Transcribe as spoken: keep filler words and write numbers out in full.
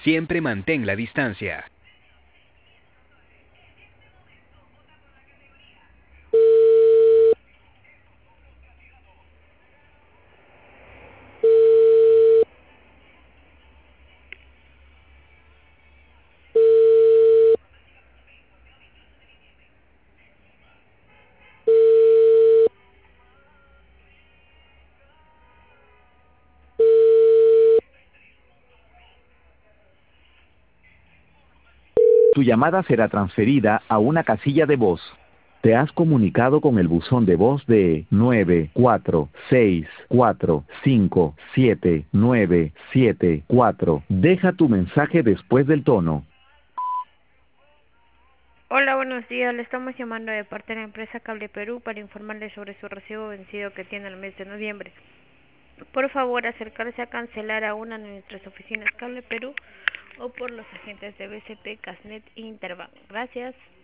Siempre mantén la distancia. Tu llamada será transferida a una casilla de voz. Te has comunicado con el buzón de voz de nueve cuatro seis cuatro cinco siete nueve siete cuatro. Deja tu mensaje después del tono. Hola, buenos días. Le estamos llamando de parte de la empresa Cable Perú para informarle sobre su recibo vencido que tiene el mes de noviembre. Por favor, acercarse a cancelar a una de nuestras oficinas Cable Perú o por los agentes de B C P, Casnet e Interbank. Gracias.